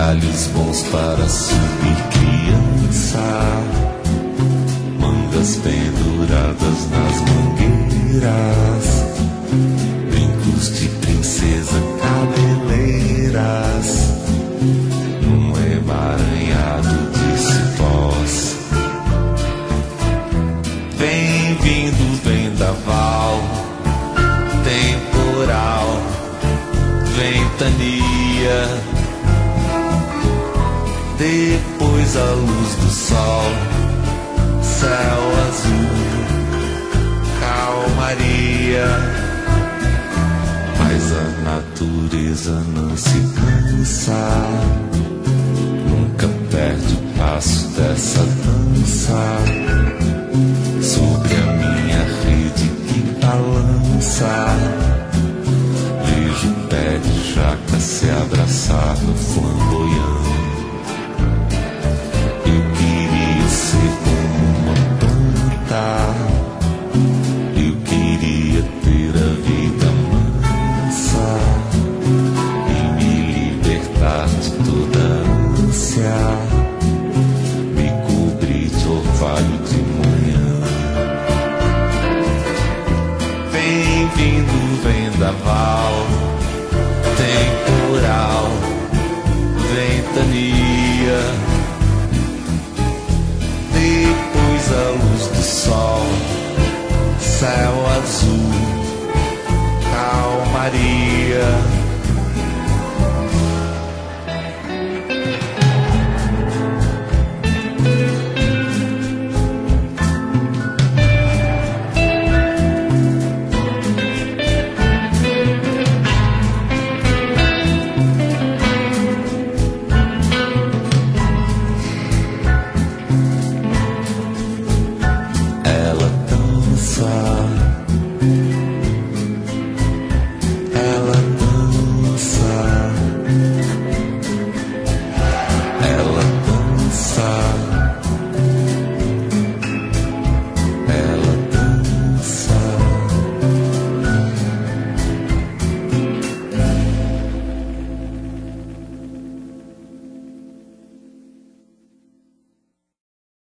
galhos bons para subir, criança, mangas penduradas nas mangueiras, brincos de princesa, cabeleiras, num emaranhado de cipós. Vem vindo vendaval, temporal, ventania, depois a luz do sol, céu azul, calmaria. Mas a natureza não se cansa, nunca perde o passo dessa dança. Sobre a minha rede que balança, vejo o pé de jaca se abraçar no flamboyant. Eu queria ser como uma planta, eu queria ter a vida mansa e me libertar de toda ânsia, me cobrir de orvalho de manhã. Vem vindo vendaval, temporal, ventania,